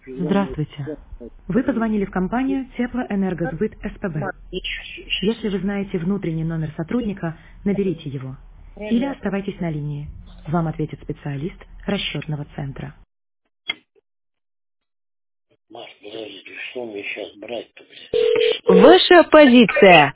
Здравствуйте. Вы позвонили в компанию Теплоэнергосбыт СПБ. Если вы знаете внутренний номер сотрудника, наберите его. Или оставайтесь на линии. Вам ответит специалист расчетного центра. Маш, подожди, что мне сейчас брать-то, блядь? Ваша позиция.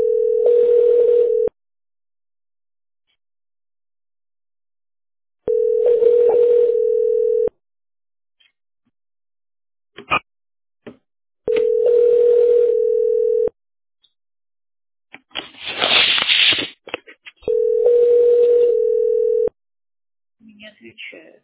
Не отвечает.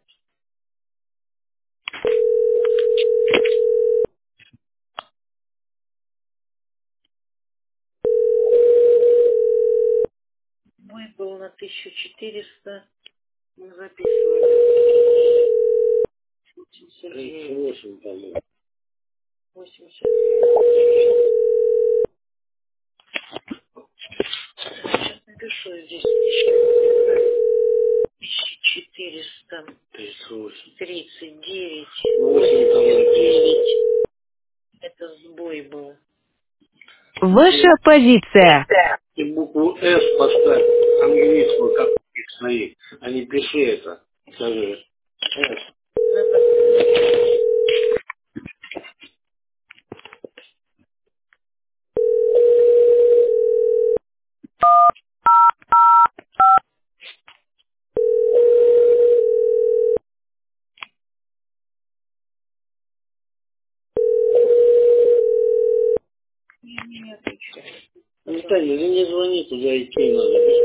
Мой был на 1400, мы записывали. 89. 38, по-моему. 89. Сейчас напишу здесь 1400. 38. 39. 89. Это сбой был. Ваша позиция. И букву «С» поставь, английскую, как у них своих. А не пиши это. Скажи. «С». Не отвечает. Наталья, ну не звони туда, идти надо.